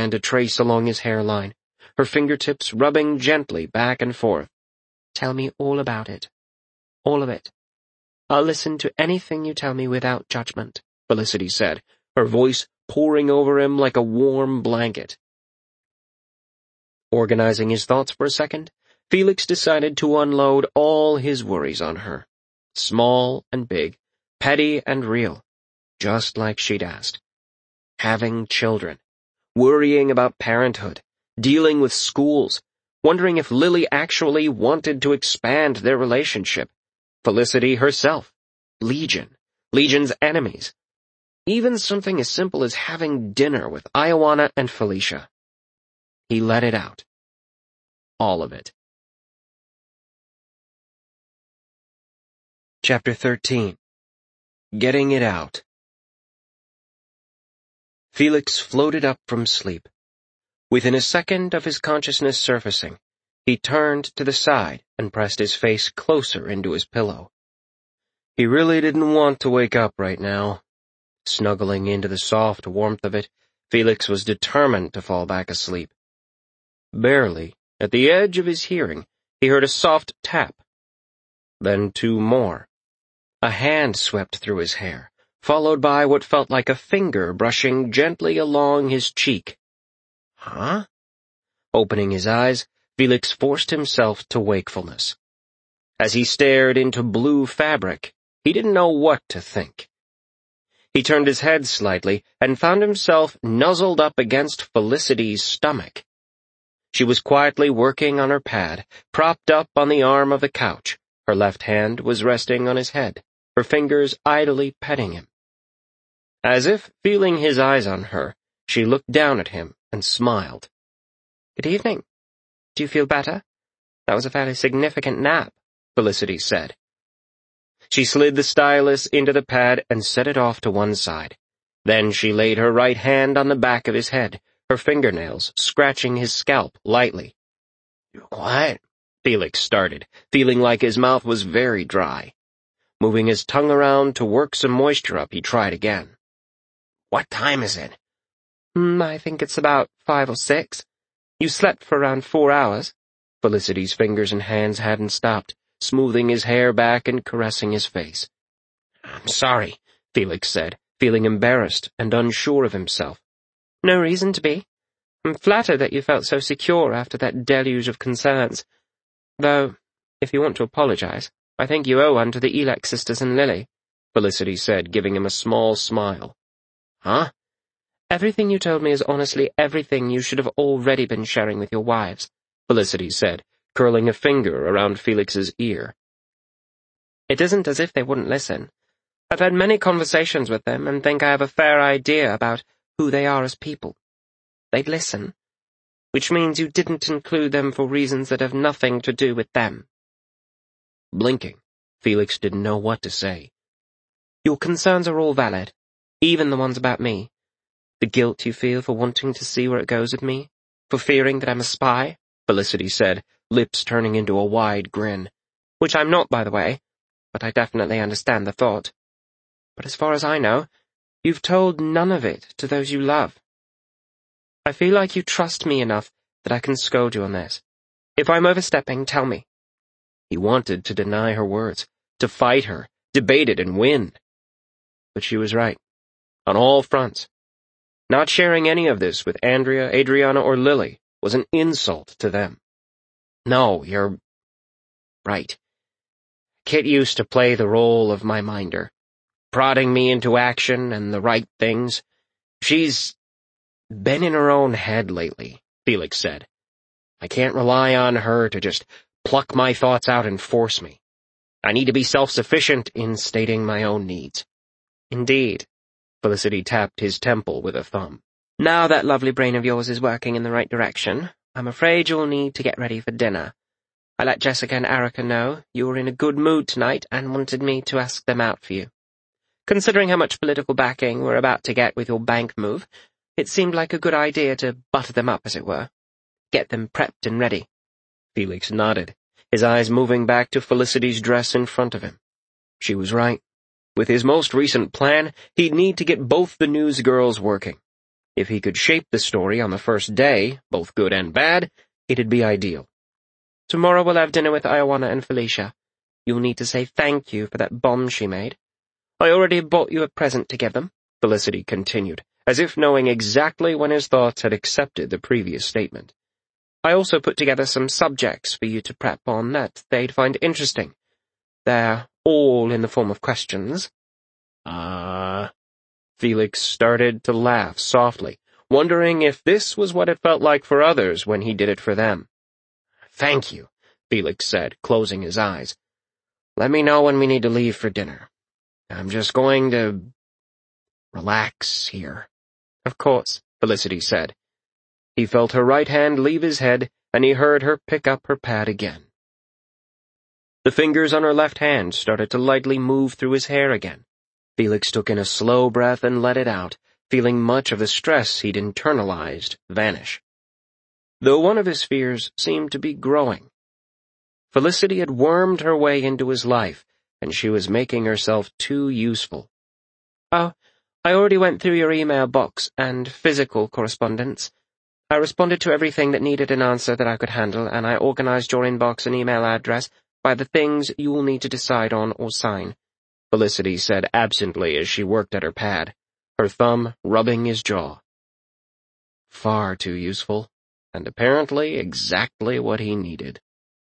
began to trace along his hairline, her fingertips rubbing gently back and forth. "Tell me all about it. All of it. I'll listen to anything you tell me without judgment," Felicity said, her voice pouring over him like a warm blanket. Organizing his thoughts for a second, Felix decided to unload all his worries on her. Small and big, petty and real, just like she'd asked. Having children, worrying about parenthood, dealing with schools, wondering if Lily actually wanted to expand their relationship. Felicity herself, Legion's enemies. Even something as simple as having dinner with Ioana and Felicia. He let it out. All of it. Chapter 13. Getting It Out. Felix floated up from sleep. Within a second of his consciousness surfacing, he turned to the side and pressed his face closer into his pillow. He really didn't want to wake up right now. Snuggling into the soft warmth of it, Felix was determined to fall back asleep. Barely, at the edge of his hearing, he heard a soft tap. Then two more. A hand swept through his hair, followed by what felt like a finger brushing gently along his cheek. Huh? Opening his eyes, Felix forced himself to wakefulness. As he stared into blue fabric, he didn't know what to think. He turned his head slightly and found himself nuzzled up against Felicity's stomach. She was quietly working on her pad, propped up on the arm of the couch. Her left hand was resting on his head, her fingers idly petting him. As if feeling his eyes on her, she looked down at him and smiled. "Good evening. Do you feel better? That was a fairly significant nap," Felicity said. She slid the stylus into the pad and set it off to one side. Then she laid her right hand on the back of his head, her fingernails scratching his scalp lightly. "You're quiet," Felix started, feeling like his mouth was very dry. Moving his tongue around to work some moisture up, he tried again. "What time is it?" I think it's about 5 or 6. You slept for around 4 hours." Felicity's fingers and hands hadn't stopped, smoothing his hair back and caressing his face. "I'm sorry," Felix said, feeling embarrassed and unsure of himself. "No reason to be. I'm flattered that you felt so secure after that deluge of concerns. Though, if you want to apologize, I think you owe one to the Elex sisters and Lily," Felicity said, giving him a small smile. "Huh?" "Everything you told me is honestly everything you should have already been sharing with your wives," Felicity said, curling a finger around Felix's ear. "It isn't as if they wouldn't listen. I've had many conversations with them and think I have a fair idea about who they are as people. They'd listen, which means you didn't include them for reasons that have nothing to do with them." Blinking, Felix didn't know what to say. "Your concerns are all valid, even the ones about me. The guilt you feel for wanting to see where it goes with me, for fearing that I'm a spy," Felicity said, lips turning into a wide grin. "Which I'm not, by the way, but I definitely understand the thought. But as far as I know, you've told none of it to those you love. I feel like you trust me enough that I can scold you on this. If I'm overstepping, tell me." He wanted to deny her words, to fight her, debate it and win. But she was right, on all fronts. Not sharing any of this with Andrea, Adriana, or Lily was an insult to them. "No, you're right. Kit used to play the role of my minder, prodding me into action and the right things. She's been in her own head lately," Felix said. "I can't rely on her to just pluck my thoughts out and force me. I need to be self-sufficient in stating my own needs." "Indeed." Felicity tapped his temple with a thumb. "Now that lovely brain of yours is working in the right direction, I'm afraid you'll need to get ready for dinner. I let Jessica and Erica know you were in a good mood tonight and wanted me to ask them out for you. Considering how much political backing we're about to get with your bank move, it seemed like a good idea to butter them up, as it were. Get them prepped and ready." Felix nodded, his eyes moving back to Felicity's dress in front of him. She was right. With his most recent plan, he'd need to get both the newsgirls working. If he could shape the story on the first day, both good and bad, it'd be ideal. Tomorrow we'll have dinner with Ioana and Felicia. You'll need to say thank you for that bomb she made. I already bought you a present to give them, Felicity continued, as if knowing exactly when his thoughts had accepted the previous statement. I also put together some subjects for you to prep on that they'd find interesting. They're all in the form of questions. Felix started to laugh softly, wondering if this was what it felt like for others when he did it for them. Thank you, Felix said, closing his eyes. Let me know when we need to leave for dinner. I'm just going to relax here. Of course, Felicity said. He felt her right hand leave his head, and he heard her pick up her pad again. The fingers on her left hand started to lightly move through his hair again. Felix took in a slow breath and let it out, feeling much of the stress he'd internalized vanish. Though one of his fears seemed to be growing. Felicity had wormed her way into his life, and she was making herself too useful. Oh, I already went through your email box and physical correspondence. I responded to everything that needed an answer that I could handle, and I organized your inbox and email address by the things you will need to decide on or sign, Felicity said absently as she worked at her pad, her thumb rubbing his jaw. Far too useful, and apparently exactly what he needed.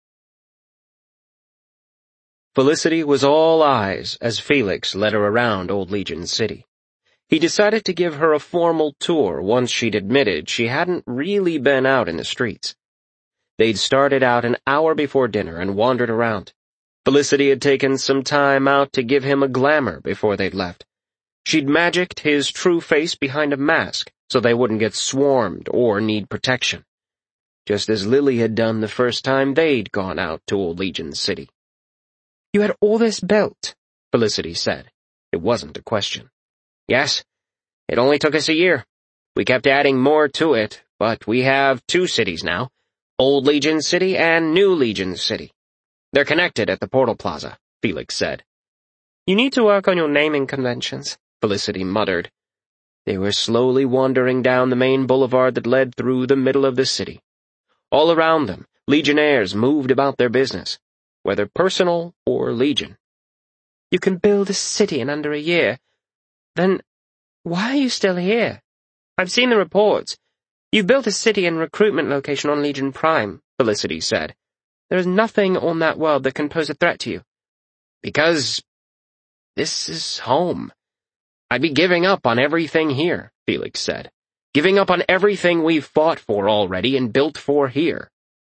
Felicity was all eyes as Felix led her around Old Legion City. He decided to give her a formal tour once she'd admitted she hadn't really been out in the streets. They'd started out an hour before dinner and wandered around. Felicity had taken some time out to give him a glamour before they'd left. She'd magicked his true face behind a mask so they wouldn't get swarmed or need protection, just as Lily had done the first time they'd gone out to Old Legion City. You had all this built, Felicity said. It wasn't a question. Yes, it only took us a year. We kept adding more to it, but we have 2 cities now, Old Legion City and New Legion City. They're connected at the Portal Plaza, Felix said. You need to work on your naming conventions, Felicity muttered. They were slowly wandering down the main boulevard that led through the middle of the city. All around them, Legionnaires moved about their business, whether personal or Legion. You can build a city in under a year. Then, why are you still here? I've seen the reports. You built a city and recruitment location on Legion Prime, Felicity said. There is nothing on that world that can pose a threat to you. Because this is home. I'd be giving up on everything here, Felix said. Giving up on everything we've fought for already and built for here.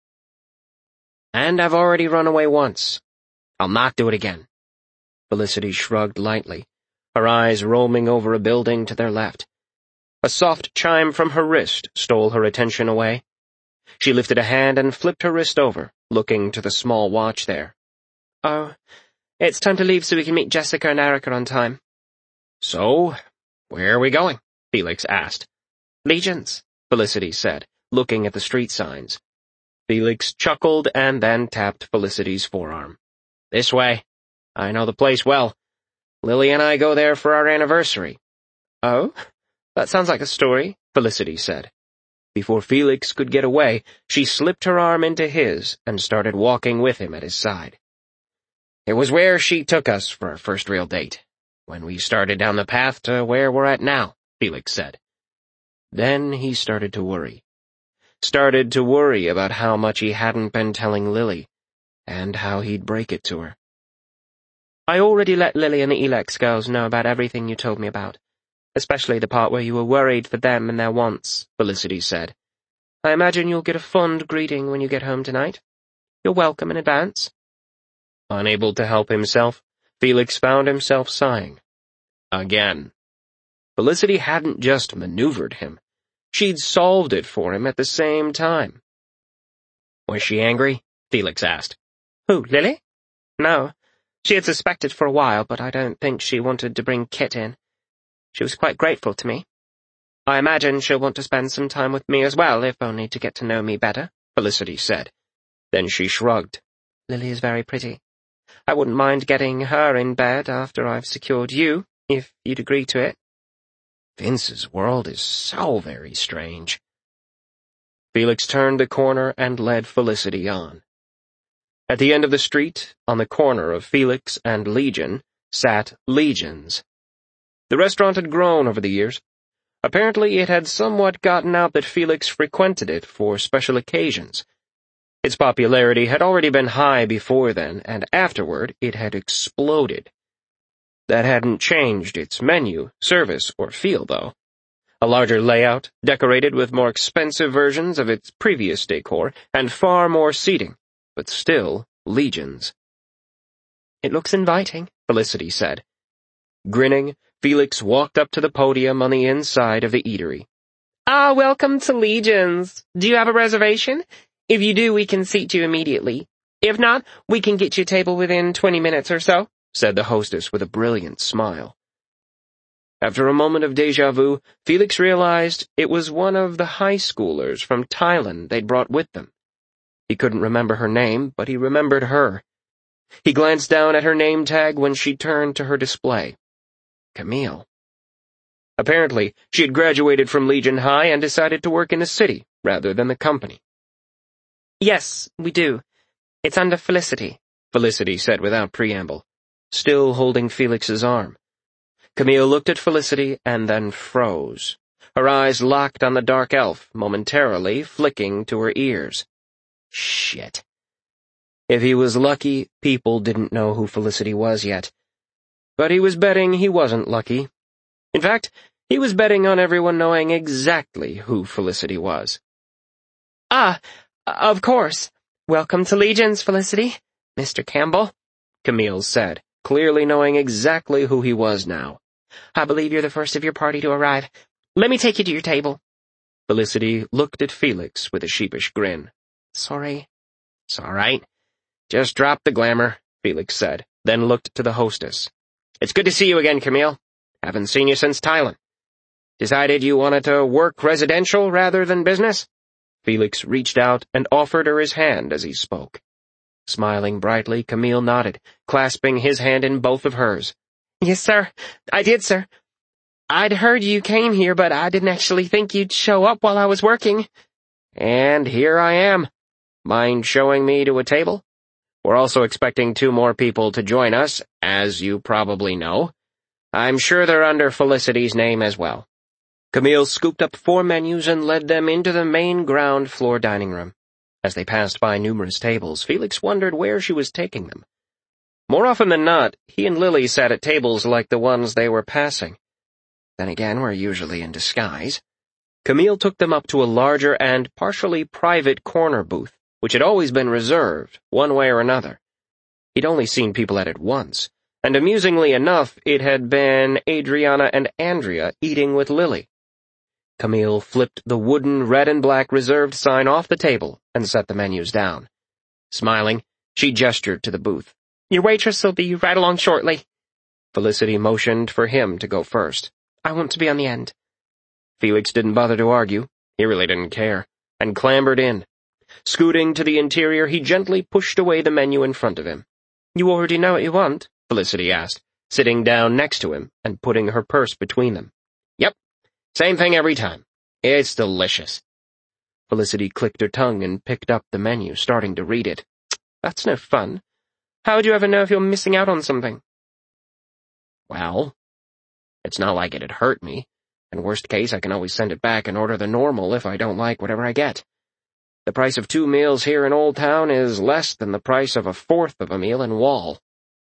And I've already run away once. I'll not do it again. Felicity shrugged lightly, her eyes roaming over a building to their left. A soft chime from her wrist stole her attention away. She lifted a hand and flipped her wrist over, looking to the small watch there. Oh, it's time to leave so we can meet Jessica and Erica on time. So, where are we going? Felix asked. Legions, Felicity said, looking at the street signs. Felix chuckled and then tapped Felicity's forearm. This way. I know the place well. Lily and I go there for our anniversary. Oh, that sounds like a story, Felicity said. Before Felix could get away, she slipped her arm into his and started walking with him at his side. It was where she took us for our first real date, when we started down the path to where we're at now, Felix said. Then he started to worry. Started to worry about how much he hadn't been telling Lily, and how he'd break it to her. I already let Lily and the Elex girls know about everything you told me about, especially the part where you were worried for them and their wants, Felicity said. I imagine you'll get a fond greeting when you get home tonight. You're welcome in advance. Unable to help himself, Felix found himself sighing. Again. Felicity hadn't just maneuvered him. She'd solved it for him at the same time. Was she angry? Felix asked. Who, Lily? No. She had suspected for a while, but I don't think she wanted to bring Kit in. She was quite grateful to me. I imagine she'll want to spend some time with me as well, if only to get to know me better, Felicity said. Then she shrugged. Lily is very pretty. I wouldn't mind getting her in bed after I've secured you, if you'd agree to it. Vince's world is so very strange. Felix turned the corner and led Felicity on. At the end of the street, on the corner of Felix and Legion, sat Legion's. The restaurant had grown over the years. Apparently it had somewhat gotten out that Felix frequented it for special occasions. Its popularity had already been high before then, and afterward it had exploded. That hadn't changed its menu, service, or feel, though. A larger layout, decorated with more expensive versions of its previous decor, and far more seating, but still Legion's. "It looks inviting," Felicity said. Grinning, Felix walked up to the podium on the inside of the eatery. Welcome to Legion's. Do you have a reservation? If you do, we can seat you immediately. If not, we can get you a table within 20 minutes or so," said the hostess with a brilliant smile. After a moment of déjà vu, Felix realized it was one of the high schoolers from Thailand they'd brought with them. He couldn't remember her name, but he remembered her. He glanced down at her name tag when she turned to her display. Camille. Apparently, she had graduated from Legion High and decided to work in the city rather than the company. "Yes, we do. It's under Felicity," Felicity said without preamble, still holding Felix's arm. Camille looked at Felicity and then froze. Her eyes locked on the dark elf, momentarily flicking to her ears. Shit. If he was lucky, people didn't know who Felicity was yet. But he was betting he wasn't lucky. In fact, he was betting on everyone knowing exactly who Felicity was. Of course. Welcome to Legion's, Felicity. Mr. Campbell," Camille said, clearly knowing exactly who he was now. "I believe you're the first of your party to arrive. Let me take you to your table." Felicity looked at Felix with a sheepish grin. "Sorry." "It's all right. Just drop the glamour," Felix said, then looked to the hostess. "It's good to see you again, Camille. Haven't seen you since Thailand. Decided you wanted to work residential rather than business?" Felix reached out and offered her his hand as he spoke. Smiling brightly, Camille nodded, clasping his hand in both of hers. "Yes, sir. I did, sir. I'd heard you came here, but I didn't actually think you'd show up while I was working." "And here I am. Mind showing me to a table? We're also expecting 2 more people to join us, as you probably know. I'm sure they're under Felicity's name as well." Camille scooped up 4 menus and led them into the main ground floor dining room. As they passed by numerous tables, Felix wondered where she was taking them. More often than not, he and Lily sat at tables like the ones they were passing. Then again, we're usually in disguise. Camille took them up to a larger and partially private corner booth, which had always been reserved, one way or another. He'd only seen people at it once, and amusingly enough, it had been Adriana and Andrea eating with Lily. Camille flipped the wooden red and black reserved sign off the table and set the menus down. Smiling, she gestured to the booth. "Your waitress will be right along shortly." Felicity motioned for him to go first. "I want to be on the end." Felix didn't bother to argue. He really didn't care, and clambered in. Scooting to the interior, he gently pushed away the menu in front of him. "You already know what you want?" Felicity asked, sitting down next to him and putting her purse between them. "Yep. Same thing every time. It's delicious." Felicity clicked her tongue and picked up the menu, starting to read it. "That's no fun. How would you ever know if you're missing out on something?" "Well, it's not like it'd hurt me. In worst case, I can always send it back and order the normal if I don't like whatever I get. The price of 2 meals here in Old Town is less than the price of 1/4 of a meal in Wall."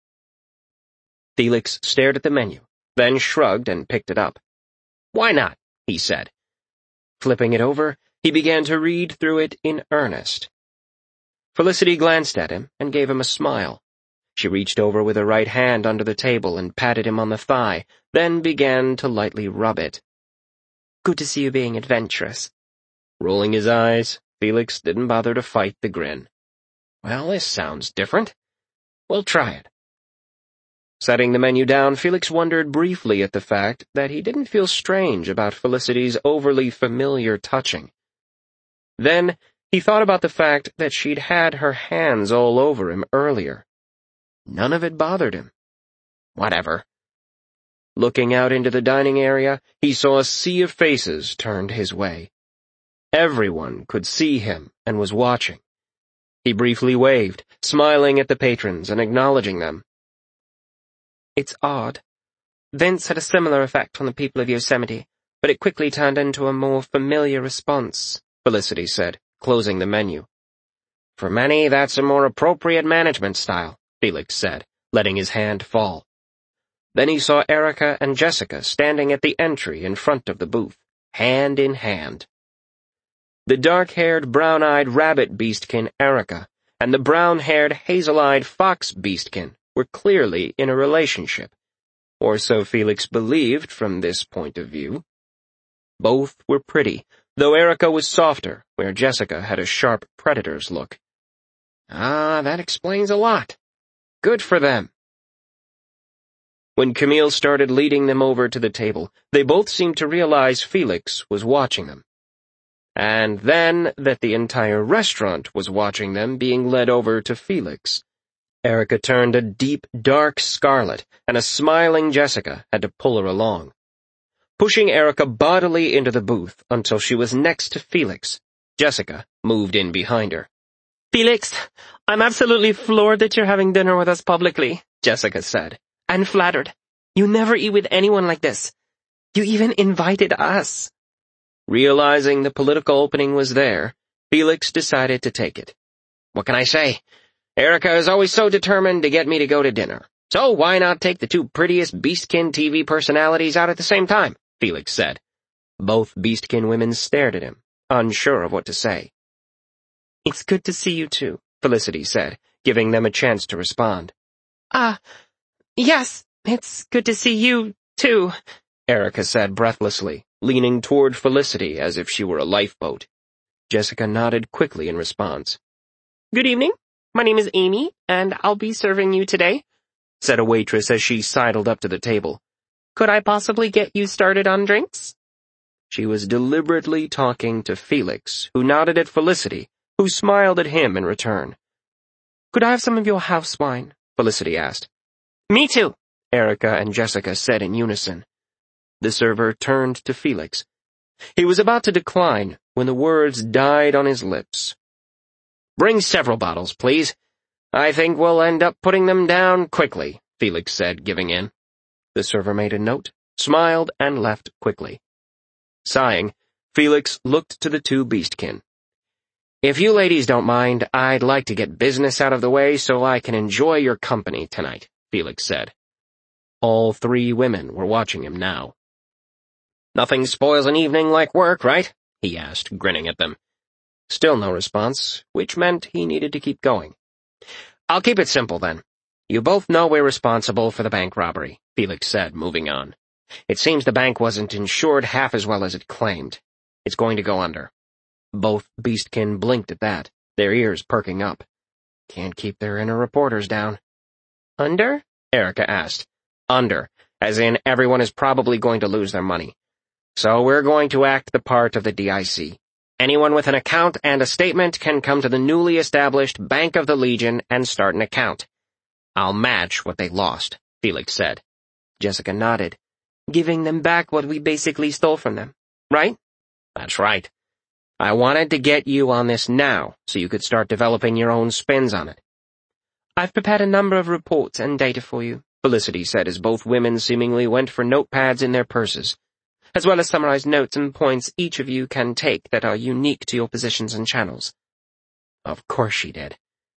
Felix stared at the menu, then shrugged and picked it up. "Why not?" he said. Flipping it over, he began to read through it in earnest. Felicity glanced at him and gave him a smile. She reached over with her right hand under the table and patted him on the thigh, then began to lightly rub it. "Good to see you being adventurous." Rolling his eyes, Felix didn't bother to fight the grin. "Well, this sounds different. We'll try it." Setting the menu down, Felix wondered briefly at the fact that he didn't feel strange about Felicity's overly familiar touching. Then he thought about the fact that she'd had her hands all over him earlier. None of it bothered him. Whatever. Looking out into the dining area, he saw a sea of faces turned his way. Everyone could see him and was watching. He briefly waved, smiling at the patrons and acknowledging them. It's odd. Vince had a similar effect on the people of Yosemite, but it quickly turned into a more familiar response, Felicity said, closing the menu. For many, that's a more appropriate management style, Felix said, letting his hand fall. Then he saw Erica and Jessica standing at the entry in front of the booth, hand in hand. The dark-haired, brown-eyed rabbit beastkin Erica and the brown-haired, hazel-eyed fox beastkin were clearly in a relationship, or so Felix believed from this point of view. Both were pretty, though Erica was softer, where Jessica had a sharp predator's look. Ah, that explains a lot. Good for them. When Camille started leading them over to the table, they both seemed to realize Felix was watching them. And then that the entire restaurant was watching them being led over to Felix. Erica turned a deep, dark scarlet, and a smiling Jessica had to pull her along. Pushing Erica bodily into the booth until she was next to Felix, Jessica moved in behind her. Felix, I'm absolutely floored that you're having dinner with us publicly, Jessica said, and flattered. You never eat with anyone like this. You even invited us. Realizing the political opening was there, Felix decided to take it. What can I say? Erica is always so determined to get me to go to dinner. So why not take the two prettiest Beastkin TV personalities out at the same time? Felix said. Both Beastkin women stared at him, unsure of what to say. It's good to see you too, Felicity said, giving them a chance to respond. Yes, it's good to see you too, Erica said breathlessly, leaning toward Felicity as if she were a lifeboat. Jessica nodded quickly in response. Good evening. My name is Amy, and I'll be serving you today, said a waitress as she sidled up to the table. Could I possibly get you started on drinks? She was deliberately talking to Felix, who nodded at Felicity, who smiled at him in return. Could I have some of your house wine? Felicity asked. Me too, Erica and Jessica said in unison. The server turned to Felix. He was about to decline when the words died on his lips. Bring several bottles, please. I think we'll end up putting them down quickly, Felix said, giving in. The server made a note, smiled, and left quickly. Sighing, Felix looked to the two Beastkin. If you ladies don't mind, I'd like to get business out of the way so I can enjoy your company tonight, Felix said. All three women were watching him now. Nothing spoils an evening like work, right? He asked, grinning at them. Still no response, which meant he needed to keep going. I'll keep it simple, then. You both know we're responsible for the bank robbery, Felix said, moving on. It seems the bank wasn't insured half as well as it claimed. It's going to go under. Both Beastkin blinked at that, their ears perking up. Can't keep their inner reporters down. Under? Erica asked. Under, as in everyone is probably going to lose their money. So we're going to act the part of the DIC. Anyone with an account and a statement can come to the newly established Bank of the Legion and start an account. I'll match what they lost, Felix said. Jessica nodded. Giving them back what we basically stole from them, right? That's right. I wanted to get you on this now, so you could start developing your own spins on it. I've prepared a number of reports and data for you, Felicity said as both women seemingly went for notepads in their purses, as well as summarized notes and points each of you can take that are unique to your positions and channels. Of course she did.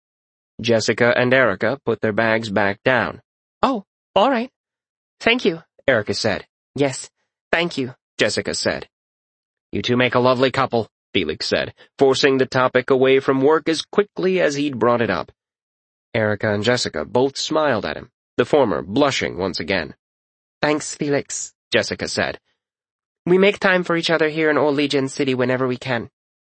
Jessica and Erica put their bags back down. Oh, all right. Thank you, Erica said. Yes, thank you, Jessica said. You two make a lovely couple, Felix said, forcing the topic away from work as quickly as he'd brought it up. Erica and Jessica both smiled at him, the former blushing once again. Thanks, Felix, Jessica said. We make time for each other here in Old Legion City whenever we can.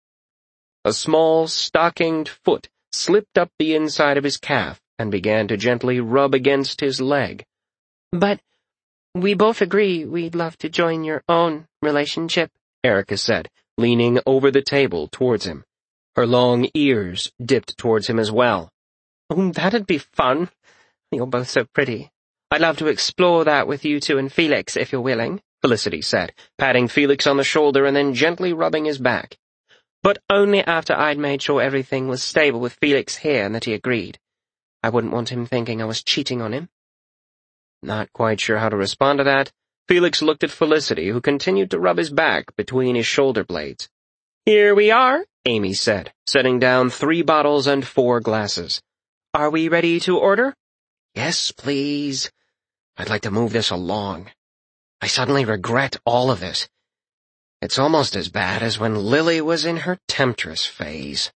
A small, stockinged foot slipped up the inside of his calf and began to gently rub against his leg. But we both agree we'd love to join your own relationship, Erica said, leaning over the table towards him. Her long ears dipped towards him as well. Oh, that'd be fun. You're both so pretty. I'd love to explore that with you two and Felix, if you're willing, Felicity said, patting Felix on the shoulder and then gently rubbing his back. But only after I'd made sure everything was stable with Felix here and that he agreed. I wouldn't want him thinking I was cheating on him. Not quite sure how to respond to that, Felix looked at Felicity, who continued to rub his back between his shoulder blades. Here we are, Amy said, setting down 3 bottles and 4 glasses. Are we ready to order? Yes, please. I'd like to move this along. I suddenly regret all of this. It's almost as bad as when Lily was in her temptress phase.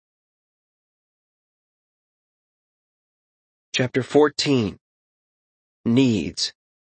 Chapter 14. Needs.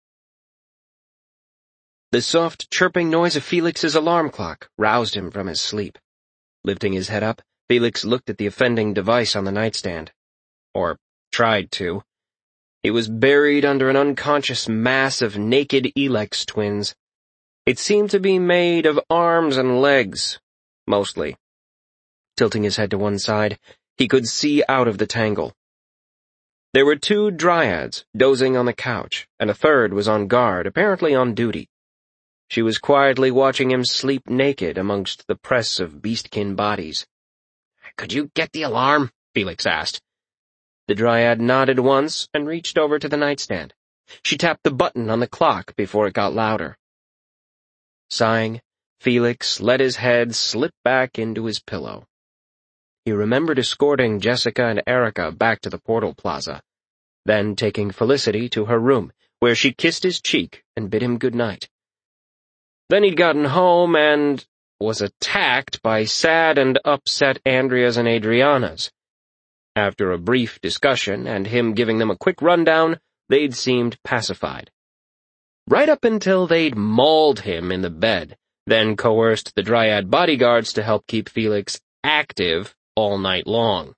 The soft chirping noise of Felix's alarm clock roused him from his sleep. Lifting his head up, Felix looked at the offending device on the nightstand. Or tried to. It was buried under an unconscious mass of naked Elex twins. It seemed to be made of arms and legs, mostly. Tilting his head to one side, he could see out of the tangle. There were 2 dryads dozing on the couch, and a third was on guard, apparently on duty. She was quietly watching him sleep naked amongst the press of beastkin bodies. "Could you get the alarm?" Felix asked. The dryad nodded once and reached over to the nightstand. She tapped the button on the clock before it got louder. Sighing, Felix let his head slip back into his pillow. He remembered escorting Jessica and Erica back to the portal plaza, then taking Felicity to her room, where she kissed his cheek and bid him good night. Then he'd gotten home and was attacked by sad and upset Andreas and Adriana's. After a brief discussion and him giving them a quick rundown, they'd seemed pacified. Right up until they'd mauled him in the bed, then coerced the dryad bodyguards to help keep Felix active all night long.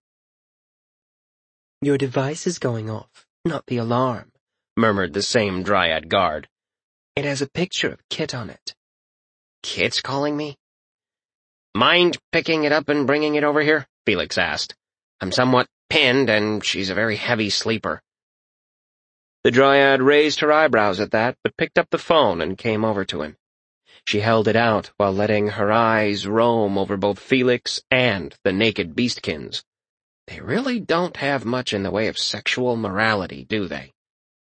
Your device is going off, not the alarm, murmured the same dryad guard. It has a picture of Kit on it. Kit's calling me? Mind picking it up and bringing it over here? Felix asked. I'm somewhat pinned, and she's a very heavy sleeper. The dryad raised her eyebrows at that, but picked up the phone and came over to him. She held it out while letting her eyes roam over both Felix and the naked beastkins. They really don't have much in the way of sexual morality, do they?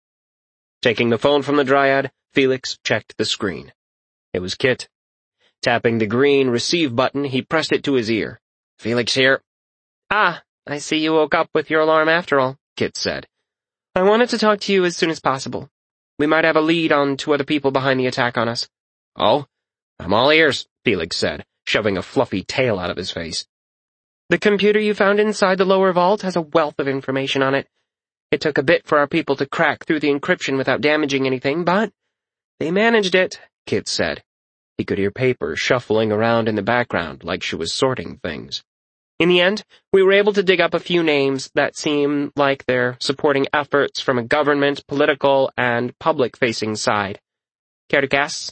Taking the phone from the dryad, Felix checked the screen. It was Kit. Tapping the green receive button, he pressed it to his ear. Felix here. Ah, I see you woke up with your alarm after all, Kit said. I wanted to talk to you as soon as possible. We might have a lead on 2 other people behind the attack on us. Oh, I'm all ears, Felix said, shoving a fluffy tail out of his face. The computer you found inside the lower vault has a wealth of information on it. It took a bit for our people to crack through the encryption without damaging anything, but they managed it, Kit said. He could hear paper shuffling around in the background like she was sorting things. In the end, we were able to dig up a few names that seem like they're supporting efforts from a government, political, and public-facing side. Care to guess?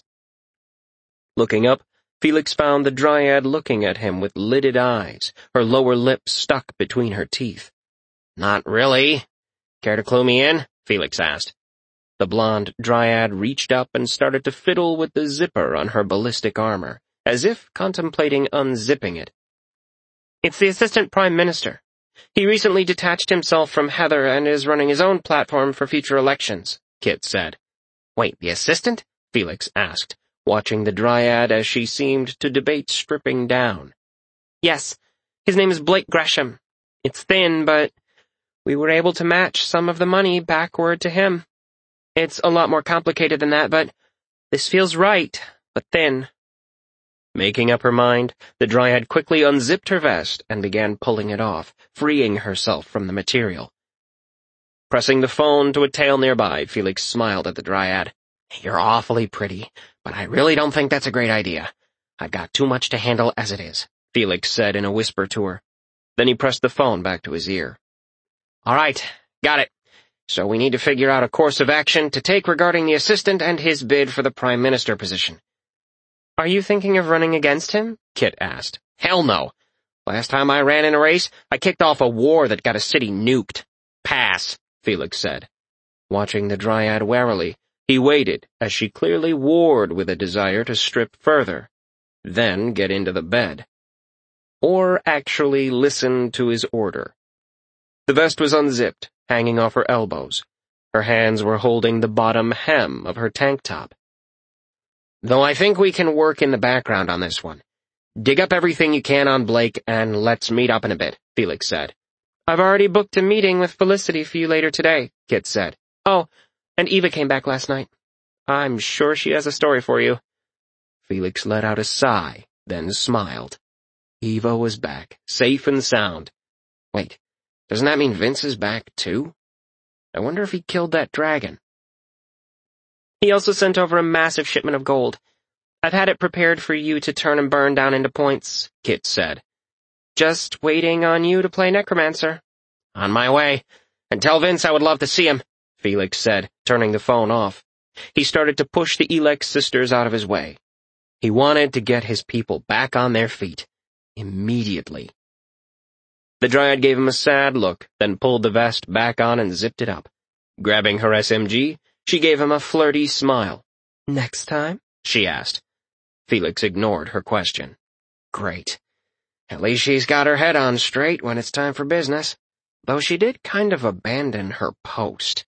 Looking up, Felix found the dryad looking at him with lidded eyes, her lower lip stuck between her teeth. Not really. Care to clue me in? Felix asked. The blonde dryad reached up and started to fiddle with the zipper on her ballistic armor, as if contemplating unzipping it. It's the Assistant Prime Minister. He recently detached himself from Heather and is running his own platform for future elections, Kit said. Wait, the assistant? Felix asked, watching the dryad as she seemed to debate stripping down. Yes, his name is Blake Gresham. It's thin, but we were able to match some of the money backward to him. It's a lot more complicated than that, but this feels right, but thin. Making up her mind, the dryad quickly unzipped her vest and began pulling it off, freeing herself from the material. Pressing the phone to a tail nearby, Felix smiled at the dryad. You're awfully pretty, but I really don't think that's a great idea. I've got too much to handle as it is, Felix said in a whisper to her. Then he pressed the phone back to his ear. All right, got it. So we need to figure out a course of action to take regarding the assistant and his bid for the prime minister position. Are you thinking of running against him? Kit asked. Hell no. Last time I ran in a race, I kicked off a war that got a city nuked. Pass, Felix said. Watching the dryad warily, he waited as she clearly warred with a desire to strip further, then get into the bed. Or actually listen to his order. The vest was unzipped, hanging off her elbows. Her hands were holding the bottom hem of her tank top. "Though I think we can work in the background on this one. Dig up everything you can on Blake and let's meet up in a bit," Felix said. "I've already booked a meeting with Felicity for you later today," Kit said. "Oh, and Eva came back last night. I'm sure she has a story for you." Felix let out a sigh, then smiled. Eva was back, safe and sound. Wait, doesn't that mean Vince is back too? I wonder if he killed that dragon. "He also sent over a massive shipment of gold. I've had it prepared for you to turn and burn down into points," Kit said. "Just waiting on you to play necromancer." "On my way. And tell Vince I would love to see him," Felix said, turning the phone off. He started to push the Elex sisters out of his way. He wanted to get his people back on their feet. Immediately. The dryad gave him a sad look, then pulled the vest back on and zipped it up. Grabbing her SMG, she gave him a flirty smile. "Next time?" she asked. Felix ignored her question. Great. At least she's got her head on straight when it's time for business, though she did kind of abandon her post.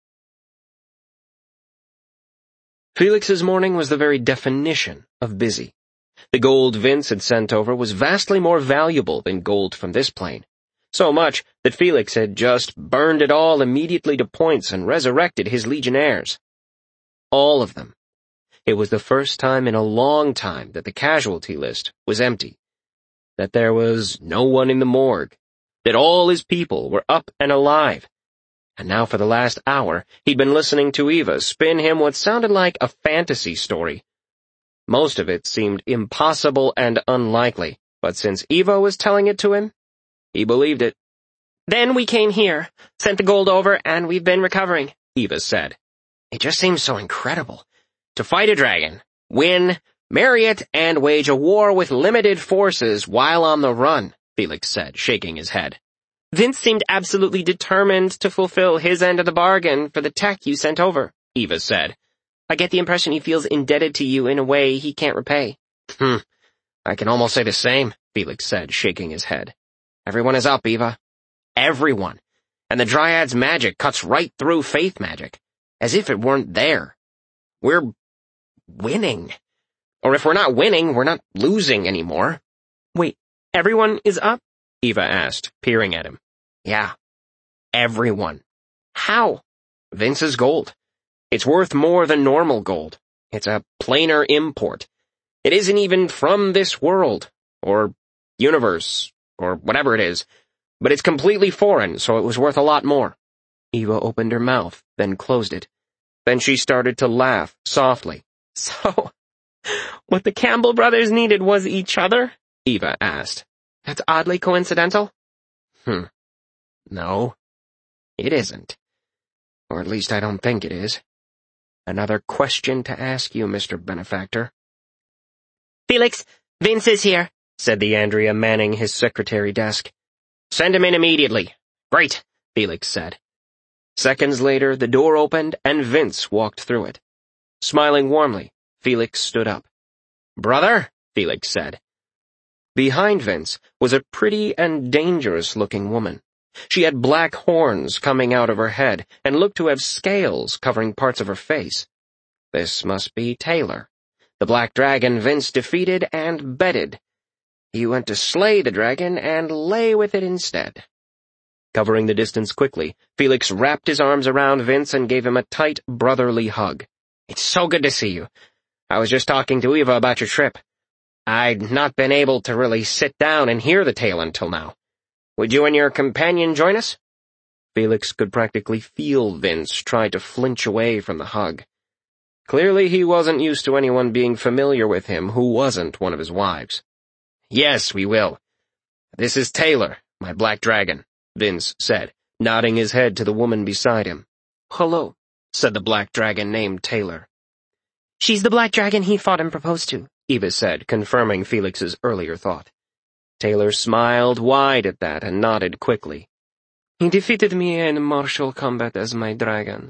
Felix's morning was the very definition of busy. The gold Vince had sent over was vastly more valuable than gold from this plane. So much that Felix had just burned it all immediately to points and resurrected his legionnaires. All of them. It was the first time in a long time that the casualty list was empty. That there was no one in the morgue. That all his people were up and alive. And now for the last hour, he'd been listening to Eva spin him what sounded like a fantasy story. Most of it seemed impossible and unlikely, but since Eva was telling it to him, he believed it. "Then we came here, sent the gold over, and we've been recovering," Eva said. "It just seems so incredible. To fight a dragon, win, marry it, and wage a war with limited forces while on the run," Felix said, shaking his head. "Vince seemed absolutely determined to fulfill his end of the bargain for the tech you sent over," Eva said. "I get the impression he feels indebted to you in a way he can't repay." I can almost say the same, Felix said, shaking his head. "Everyone is up, Eva. Everyone. And the Dryad's magic cuts right through faith magic, as if it weren't there. We're winning. Or if we're not winning, we're not losing anymore." "Wait, everyone is up?" Eva asked, peering at him. "Yeah. Everyone." "How?" "Vince's gold. It's worth more than normal gold. It's a planar import. It isn't even from this world, or universe, or whatever it is, but it's completely foreign, so it was worth a lot more." Eva opened her mouth, then closed it. Then she started to laugh softly. "So, what the Campbell brothers needed was each other?" Eva asked. "That's oddly coincidental." No, it isn't. Or at least I don't think it is. Another question to ask you, Mr. Benefactor." "Felix, Vince is here," said the Andrea, manning his secretary desk. "Send him in immediately." "Great," Felix said. Seconds later, the door opened and Vince walked through it. Smiling warmly, Felix stood up. "Brother," Felix said. Behind Vince was a pretty and dangerous-looking woman. She had black horns coming out of her head and looked to have scales covering parts of her face. This must be Taylor, the black dragon Vince defeated and bedded. He went to slay the dragon and lay with it instead. Covering the distance quickly, Felix wrapped his arms around Vince and gave him a tight, brotherly hug. "It's so good to see you. I was just talking to Eva about your trip. I'd not been able to really sit down and hear the tale until now. Would you and your companion join us?" Felix could practically feel Vince try to flinch away from the hug. Clearly he wasn't used to anyone being familiar with him who wasn't one of his wives. "Yes, we will. This is Taylor, my black dragon," Vince said, nodding his head to the woman beside him. "Hello," said the black dragon named Taylor. "She's the black dragon he fought and proposed to," Eva said, confirming Felix's earlier thought. Taylor smiled wide at that and nodded quickly. "He defeated me in martial combat as my dragon.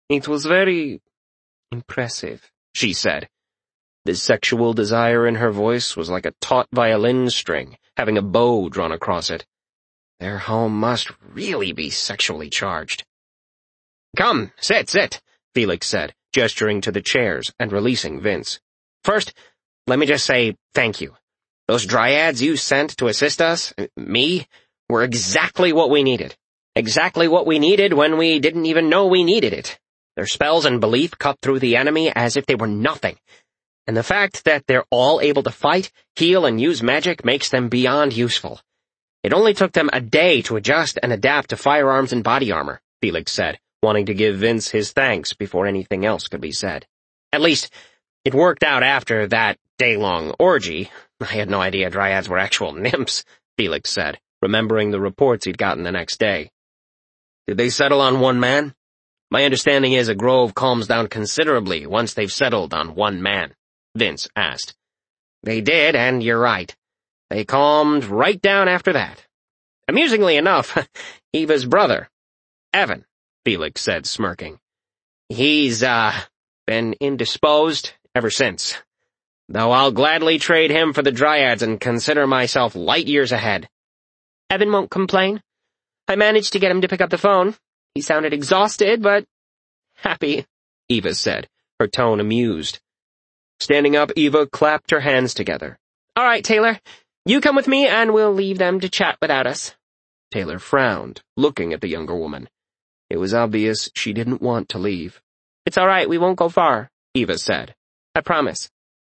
It was very impressive, she said. The sexual desire in her voice was like a taut violin string, having a bow drawn across it. Their home must really be sexually charged. Come, sit, Felix said, gesturing to the chairs and releasing Vince. First, let me just say thank you. Those dryads you sent to assist us, me, were exactly what we needed. Exactly what we needed when we didn't even know we needed it. Their spells and belief cut through the enemy as if they were nothing. And the fact that they're all able to fight, heal, and use magic makes them beyond useful. It only took them a day to adjust and adapt to firearms and body armor, Felix said, wanting to give Vince his thanks before anything else could be said. At least, it worked out after that day-long orgy. I had no idea dryads were actual nymphs, Felix said, remembering the reports he'd gotten the next day. Did they settle on one man? My understanding is a grove calms down considerably once they've settled on one man, Vince asked. They did, and you're right. They calmed right down after that. Amusingly enough, Eva's brother, Evan, Felix said, smirking. He's, been indisposed ever since. Though I'll gladly trade him for the dryads and consider myself light years ahead. Evan won't complain. I managed to get him to pick up the phone. He sounded exhausted, but happy, Eva said, her tone amused. Standing up, Eva clapped her hands together. All right, Taylor, you come with me and we'll leave them to chat without us. Taylor frowned, looking at the younger woman. It was obvious she didn't want to leave. It's all right, we won't go far, Eva said. I promise.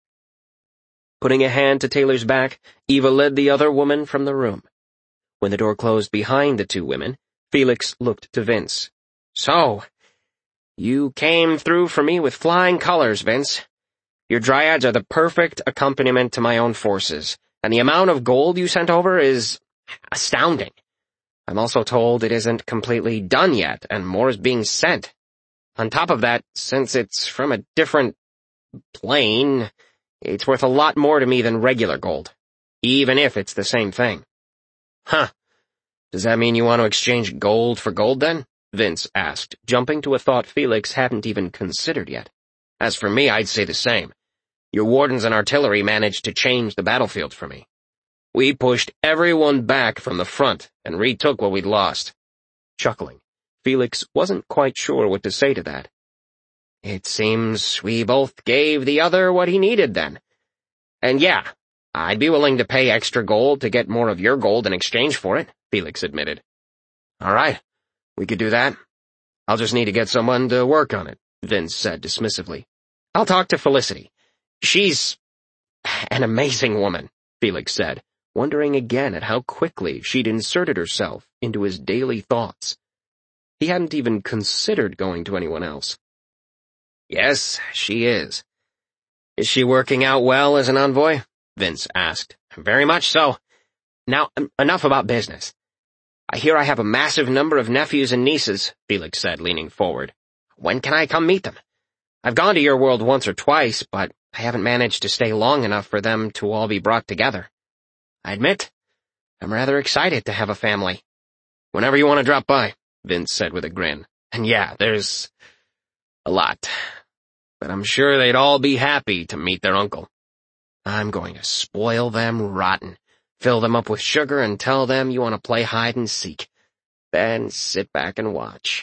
Putting a hand to Taylor's back, Eva led the other woman from the room. When the door closed behind the two women, Felix looked to Vince. So, you came through for me with flying colors, Vince. Your dryads are the perfect accompaniment to my own forces, and the amount of gold you sent over is astounding. I'm also told it isn't completely done yet, and more is being sent. On top of that, since it's from a different plane, it's worth a lot more to me than regular gold, even if it's the same thing. Huh. Does that mean you want to exchange gold for gold, then? Vince asked, jumping to a thought Felix hadn't even considered yet. As for me, I'd say the same. Your wardens and artillery managed to change the battlefield for me. We pushed everyone back from the front and retook what we'd lost. Chuckling, Felix wasn't quite sure what to say to that. It seems we both gave the other what he needed then. And yeah, I'd be willing to pay extra gold to get more of your gold in exchange for it, Felix admitted. All right, we could do that. I'll just need to get someone to work on it, Vince said dismissively. I'll talk to Felicity. She's an amazing woman, Felix said, wondering again at how quickly she'd inserted herself into his daily thoughts. He hadn't even considered going to anyone else. Yes, she is. Is she working out well as an envoy? Vince asked. Very much so. Now, enough about business. I hear I have a massive number of nephews and nieces, Felix said, leaning forward. When can I come meet them? I've gone to your world once or twice, but I haven't managed to stay long enough for them to all be brought together. I admit, I'm rather excited to have a family. Whenever you want to drop by, Vince said with a grin. And yeah, there's a lot. But I'm sure they'd all be happy to meet their uncle. I'm going to spoil them rotten, fill them up with sugar and tell them you want to play hide and seek. Then sit back and watch.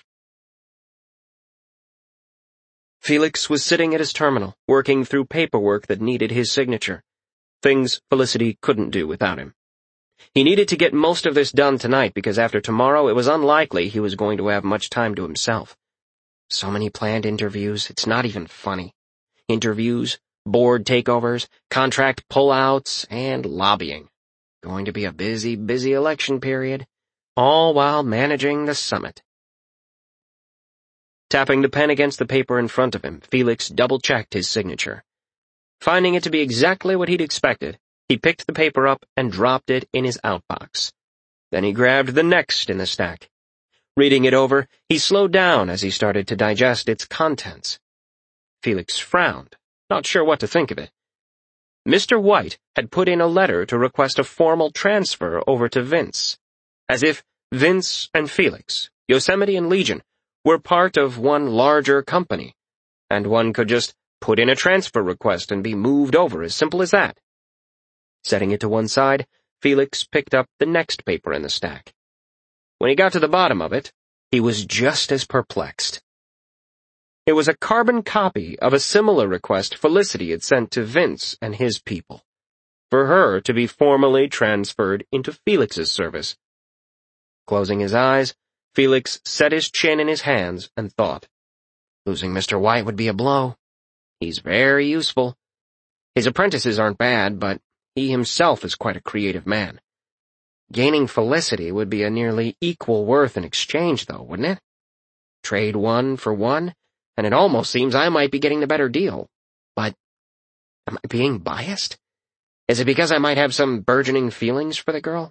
Felix was sitting at his terminal, working through paperwork that needed his signature. Things Felicity couldn't do without him. He needed to get most of this done tonight because after tomorrow it was unlikely he was going to have much time to himself. So many planned interviews, it's not even funny. Interviews, board takeovers, contract pullouts, and lobbying. Going to be a busy, busy election period, all while managing the summit. Tapping the pen against the paper in front of him, Felix double-checked his signature. Finding it to be exactly what he'd expected, he picked the paper up and dropped it in his outbox. Then he grabbed the next in the stack. Reading it over, he slowed down as he started to digest its contents. Felix frowned, not sure what to think of it. Mr. White had put in a letter to request a formal transfer over to Vince, as if Vince and Felix, Yosemite and Legion, were part of one larger company, and one could just put in a transfer request and be moved over, as simple as that. Setting it to one side, Felix picked up the next paper in the stack. When he got to the bottom of it, he was just as perplexed. It was a carbon copy of a similar request Felicity had sent to Vince and his people, for her to be formally transferred into Felix's service. Closing his eyes, Felix set his chin in his hands and thought, losing Mr. White would be a blow. He's very useful. His apprentices aren't bad, but he himself is quite a creative man. Gaining Felicity would be a nearly equal worth in exchange, though, wouldn't it? Trade 1 for 1, and it almost seems I might be getting the better deal. But am I being biased? Is it because I might have some burgeoning feelings for the girl?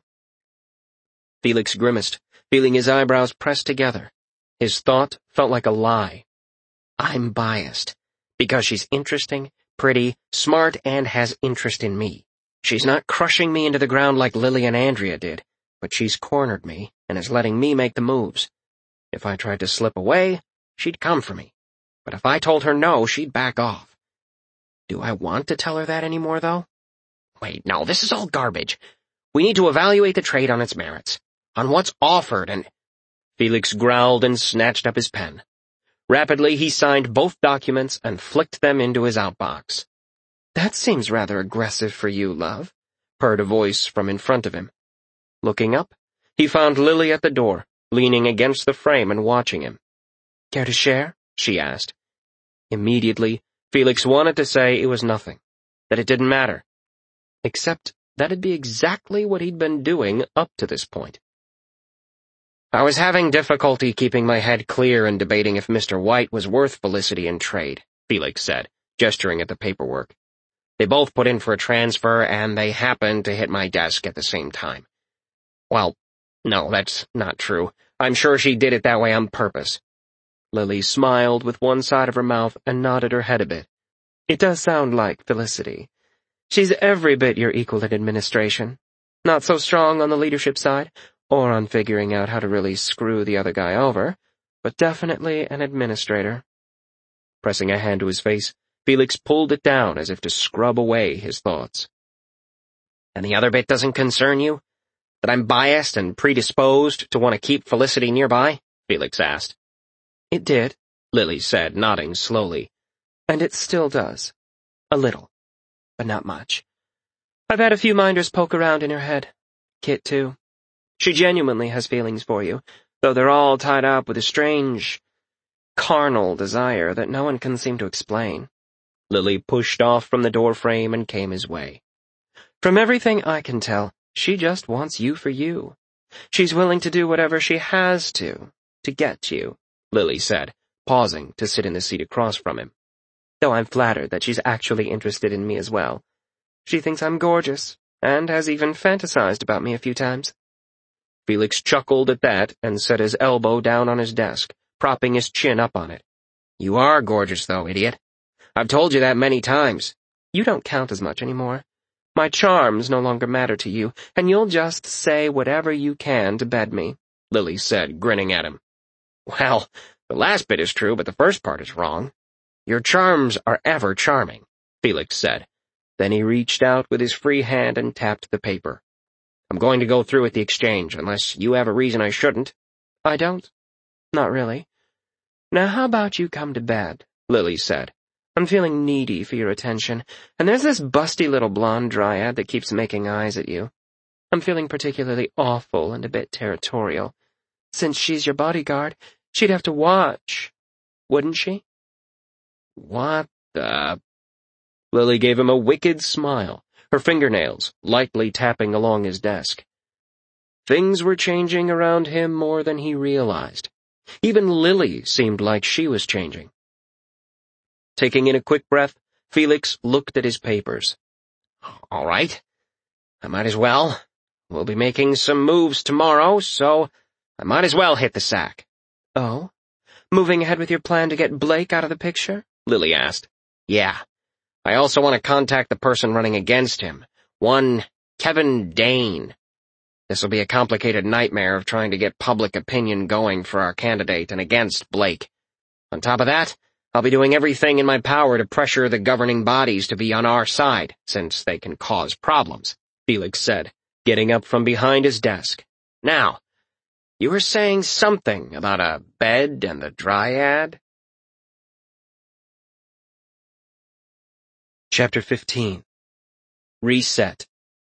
Felix grimaced, feeling his eyebrows pressed together. His thought felt like a lie. I'm biased, because she's interesting, pretty, smart, and has interest in me. She's not crushing me into the ground like Lily and Andrea did, but she's cornered me and is letting me make the moves. If I tried to slip away, she'd come for me. But if I told her no, she'd back off. Do I want to tell her that anymore, though? Wait, no, this is all garbage. We need to evaluate the trade on its merits, on what's offered, and— Felix growled and snatched up his pen. Rapidly, he signed both documents and flicked them into his outbox. That seems rather aggressive for you, love, purred a voice from in front of him. Looking up, he found Lily at the door, leaning against the frame and watching him. Care to share? She asked. Immediately, Felix wanted to say it was nothing, that it didn't matter. Except that'd be exactly what he'd been doing up to this point. I was having difficulty keeping my head clear and debating if Mr. White was worth Felicity in trade, Felix said, gesturing at the paperwork. They both put in for a transfer, and they happened to hit my desk at the same time. Well, no, that's not true. I'm sure she did it that way on purpose. Lily smiled with one side of her mouth and nodded her head a bit. It does sound like Felicity. She's every bit your equal in administration. Not so strong on the leadership side, or on figuring out how to really screw the other guy over, but definitely an administrator. Pressing a hand to his face, Felix pulled it down as if to scrub away his thoughts. And the other bit doesn't concern you? That I'm biased and predisposed to want to keep Felicity nearby? Felix asked. It did, Lily said, nodding slowly. And it still does. A little. But not much. I've had a few minders poke around in her head. Kit, too. She genuinely has feelings for you, though they're all tied up with a strange, carnal desire that no one can seem to explain. Lily pushed off from the doorframe and came his way. From everything I can tell, she just wants you for you. She's willing to do whatever she has to get you, Lily said, pausing to sit in the seat across from him. Though I'm flattered that she's actually interested in me as well. She thinks I'm gorgeous, and has even fantasized about me a few times. Felix chuckled at that and set his elbow down on his desk, propping his chin up on it. You are gorgeous, though, idiot. I've told you that many times. You don't count as much anymore. My charms no longer matter to you, and you'll just say whatever you can to bed me, Lily said, grinning at him. Well, the last bit is true, but the first part is wrong. Your charms are ever charming, Felix said. Then he reached out with his free hand and tapped the paper. I'm going to go through with the exchange, unless you have a reason I shouldn't. I don't. Not really. Now how about you come to bed, Lily said. I'm feeling needy for your attention, and there's this busty little blonde dryad that keeps making eyes at you. I'm feeling particularly awful and a bit territorial. Since she's your bodyguard, she'd have to watch, wouldn't she? What the— Lily gave him a wicked smile, her fingernails lightly tapping along his desk. Things were changing around him more than he realized. Even Lily seemed like she was changing. Taking in a quick breath, Felix looked at his papers. All right. I might as well. We'll be making some moves tomorrow, so I might as well hit the sack. Oh? Moving ahead with your plan to get Blake out of the picture? Lily asked. Yeah. I also want to contact the person running against him. One Kevin Dane. This'll be a complicated nightmare of trying to get public opinion going for our candidate and against Blake. On top of that, I'll be doing everything in my power to pressure the governing bodies to be on our side, since they can cause problems," Felix said, getting up from behind his desk. "Now, you were saying something about a bed and the Dryad?" Chapter 15. Reset.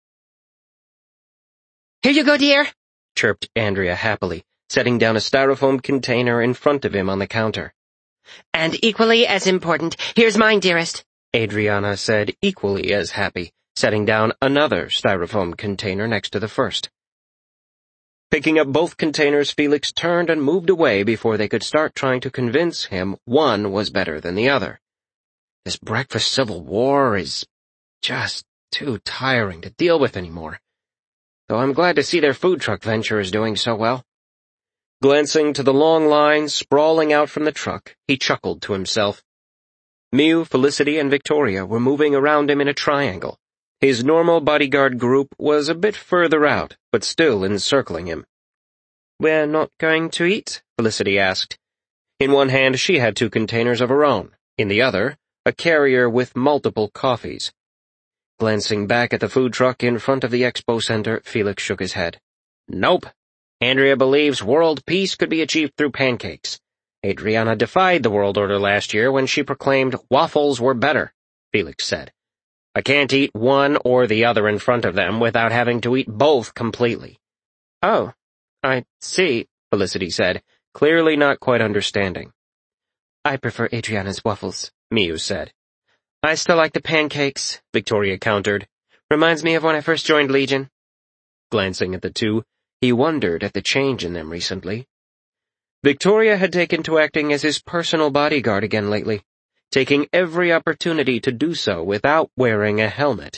"Here you go, dear," chirped Andrea happily, setting down a styrofoam container in front of him on the counter. "And equally as important, here's mine, dearest," Adriana said, equally as happy, setting down another styrofoam container next to the first. Picking up both containers, Felix turned and moved away before they could start trying to convince him one was better than the other. This breakfast civil war is just too tiring to deal with anymore. Though I'm glad to see their food truck venture is doing so well. Glancing to the long line sprawling out from the truck, he chuckled to himself. Miu, Felicity, and Victoria were moving around him in a triangle. His normal bodyguard group was a bit further out, but still encircling him. "We're not going to eat?" Felicity asked. In one hand she had 2 containers of her own, in the other, a carrier with multiple coffees. Glancing back at the food truck in front of the expo center, Felix shook his head. "Nope. Andrea believes world peace could be achieved through pancakes. Adriana defied the world order last year when she proclaimed waffles were better," Felix said. "I can't eat one or the other in front of them without having to eat both completely." "Oh, I see," Felicity said, clearly not quite understanding. "I prefer Adriana's waffles," Miu said. "I still like the pancakes," Victoria countered. "Reminds me of when I first joined Legion." Glancing at the two, he wondered at the change in them recently. Victoria had taken to acting as his personal bodyguard again lately, taking every opportunity to do so without wearing a helmet.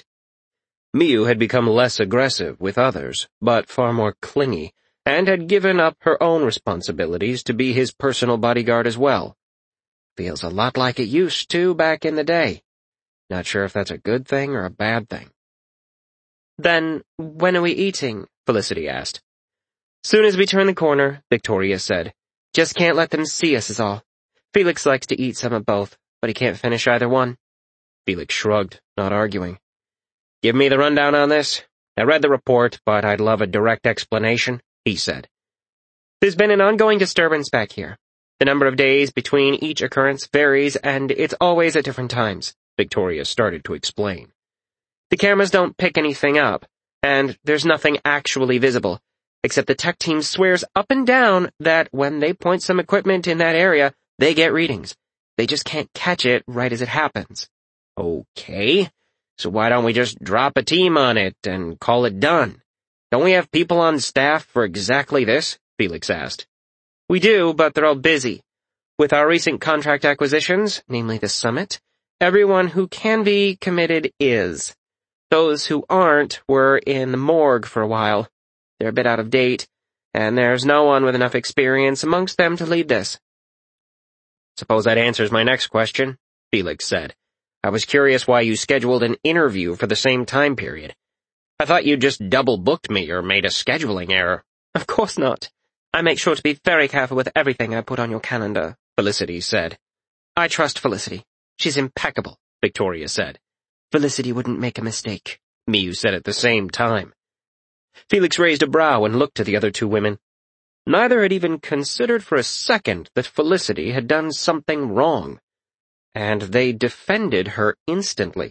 Miu had become less aggressive with others, but far more clingy, and had given up her own responsibilities to be his personal bodyguard as well. Feels a lot like it used to back in the day. Not sure if that's a good thing or a bad thing. "Then, when are we eating?" Felicity asked. "Soon as we turn the corner," Victoria said. "Just can't let them see us is all. Felix likes to eat some of both, but he can't finish either one." Felix shrugged, not arguing. "Give me the rundown on this. I read the report, but I'd love a direct explanation," he said. "There's been an ongoing disturbance back here. The number of days between each occurrence varies, and it's always at different times," Victoria started to explain. "The cameras don't pick anything up, and there's nothing actually visible, except the tech team swears up and down that when they point some equipment in that area, they get readings. They just can't catch it right as it happens." "Okay, so why don't we just drop a team on it and call it done? Don't we have people on staff for exactly this?" Felix asked. "We do, but they're all busy. With our recent contract acquisitions, namely the summit, everyone who can be committed is. Those who aren't were in the morgue for a while. They're a bit out of date, and there's no one with enough experience amongst them to lead this." "Suppose that answers my next question," Felix said. "I was curious why you scheduled an interview for the same time period. I thought you just double-booked me or made a scheduling error." "Of course not. I make sure to be very careful with everything I put on your calendar," Felicity said. "I trust Felicity. She's impeccable," Victoria said. "Felicity wouldn't make a mistake," Miu said at the same time. Felix raised a brow and looked to the other 2 women. Neither had even considered for a second that Felicity had done something wrong, and they defended her instantly.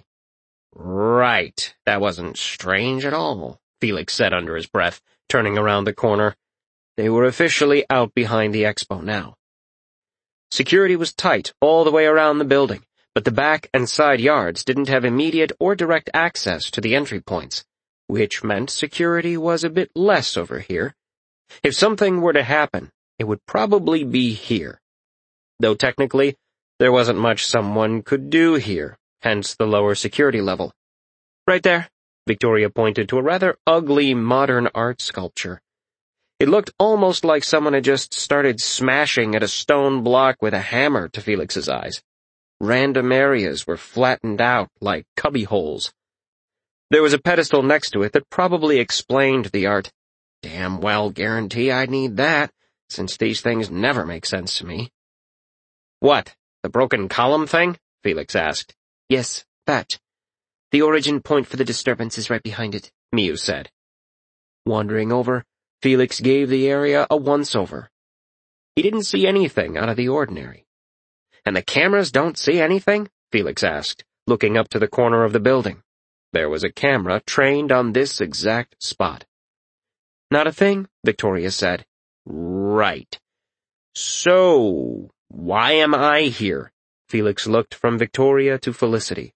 "Right, that wasn't strange at all," Felix said under his breath, turning around the corner. They were officially out behind the expo now. Security was tight all the way around the building, but the back and side yards didn't have immediate or direct access to the entry points, which meant security was a bit less over here. If something were to happen, it would probably be here. Though technically, there wasn't much someone could do here, hence the lower security level. "Right there," Victoria pointed to a rather ugly modern art sculpture. It looked almost like someone had just started smashing at a stone block with a hammer to Felix's eyes. Random areas were flattened out like cubby holes. There was a pedestal next to it that probably explained the art. Damn well guarantee I'd need that, since these things never make sense to me. What, the broken column thing? Felix asked. Yes, that. The origin point for the disturbance is right behind it, Miu said. Wandering over, Felix gave the area a once-over. He didn't see anything out of the ordinary. And the cameras don't see anything? Felix asked, looking up to the corner of the building. There was a camera trained on this exact spot. Not a thing, Victoria said. Right. So, why am I here? Felix looked from Victoria to Felicity.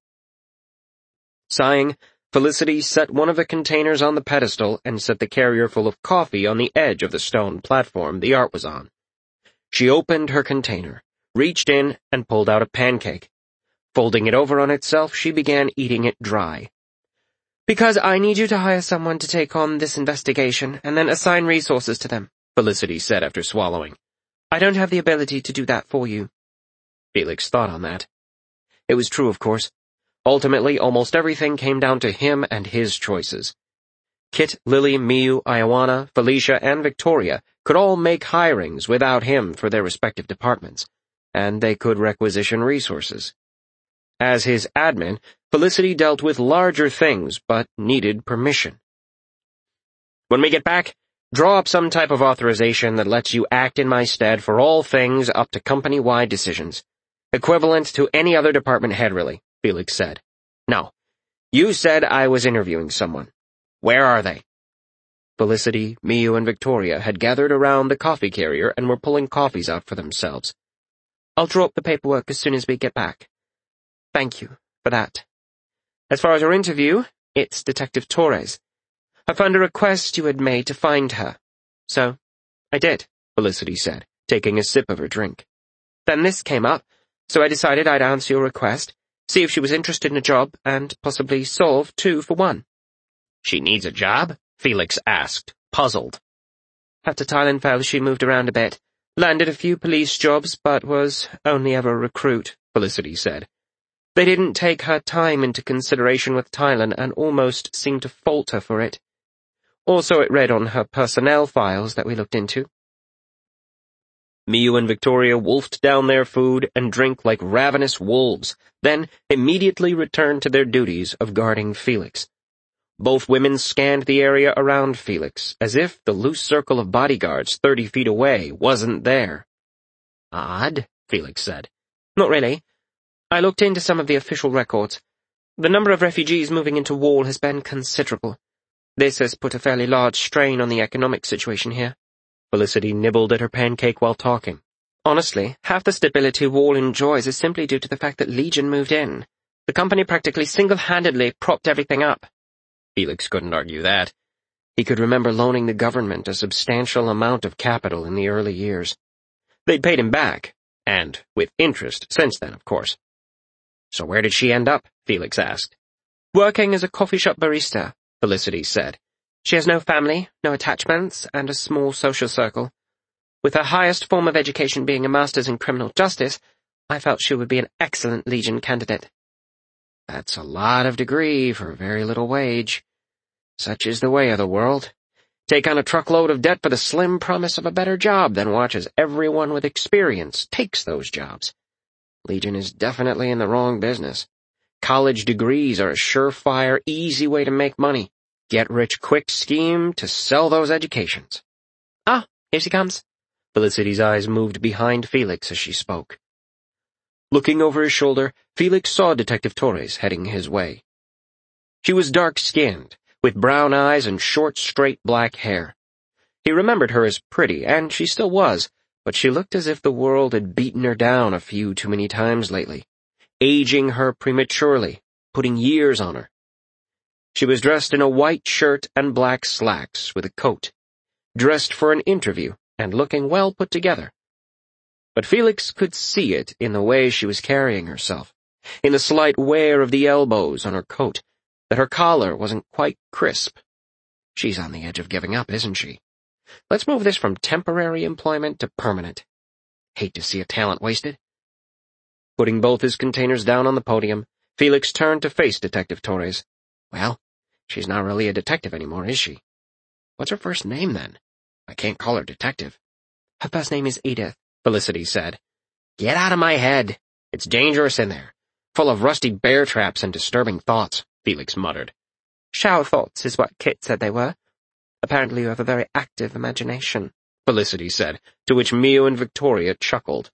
Sighing, Felicity set one of the containers on the pedestal and set the carrier full of coffee on the edge of the stone platform the art was on. She opened her container, reached in, and pulled out a pancake. Folding it over on itself, she began eating it dry. Because I need you to hire someone to take on this investigation and then assign resources to them, Felicity said after swallowing. I don't have the ability to do that for you. Felix thought on that. It was true, of course. Ultimately, almost everything came down to him and his choices. Kit, Lily, Miu, Ioana, Felicia, and Victoria could all make hirings without him for their respective departments, and they could requisition resources. As his admin, Felicity dealt with larger things, but needed permission. When we get back, draw up some type of authorization that lets you act in my stead for all things up to company-wide decisions. Equivalent to any other department head, really, Felix said. Now, you said I was interviewing someone. Where are they? Felicity, Miu, and Victoria had gathered around the coffee carrier and were pulling coffees out for themselves. I'll draw up the paperwork as soon as we get back. Thank you for that. As far as our interview, it's Detective Torres. I found a request you had made to find her. So, I did, Felicity said, taking a sip of her drink. Then this came up, so I decided I'd answer your request, see if she was interested in a job, and possibly solve 2 for 1. She needs a job? Felix asked, puzzled. After Thailand fell, she moved around a bit, landed a few police jobs, but was only ever a recruit, Felicity said. They didn't take her time into consideration with Thailand and almost seemed to fault her for it. Also, it read on her personnel files that we looked into. Miu and Victoria wolfed down their food and drink like ravenous wolves, then immediately returned to their duties of guarding Felix. Both women scanned the area around Felix, as if the loose circle of bodyguards 30 feet away wasn't there. Odd, Felix said. Not really. I looked into some of the official records. The number of refugees moving into Wall has been considerable. This has put a fairly large strain on the economic situation here. Felicity nibbled at her pancake while talking. Honestly, half the stability Wall enjoys is simply due to the fact that Legion moved in. The company practically single-handedly propped everything up. Felix couldn't argue that. He could remember loaning the government a substantial amount of capital in the early years. They'd paid him back, and with interest since then, of course. So where did she end up? Felix asked. Working as a coffee shop barista, Felicity said. She has no family, no attachments, and a small social circle. With her highest form of education being a master's in criminal justice, I felt she would be an excellent Legion candidate. That's a lot of degree for very little wage. Such is the way of the world. Take on a truckload of debt for the slim promise of a better job, then watch as everyone with experience takes those jobs. Legion is definitely in the wrong business. College degrees are a surefire, easy way to make money. Get-rich-quick scheme to sell those educations. Ah, here she comes. Felicity's eyes moved behind Felix as she spoke. Looking over his shoulder, Felix saw Detective Torres heading his way. She was dark-skinned, with brown eyes and short, straight black hair. He remembered her as pretty, and she still was, but she looked as if the world had beaten her down a few too many times lately, aging her prematurely, putting years on her. She was dressed in a white shirt and black slacks with a coat, dressed for an interview and looking well put together. But Felix could see it in the way she was carrying herself, in the slight wear of the elbows on her coat, that her collar wasn't quite crisp. She's on the edge of giving up, isn't she? Let's move this from temporary employment to permanent. Hate to see a talent wasted. Putting both his containers down on the podium, Felix turned to face Detective Torres. Well, she's not really a detective anymore, is she? What's her first name, then? I can't call her Detective. Her first name is Edith, Felicity said. Get out of my head. It's dangerous in there. Full of rusty bear traps and disturbing thoughts, Felix muttered. Shower thoughts is what Kit said they were. Apparently you have a very active imagination, Felicity said, to which Mio and Victoria chuckled.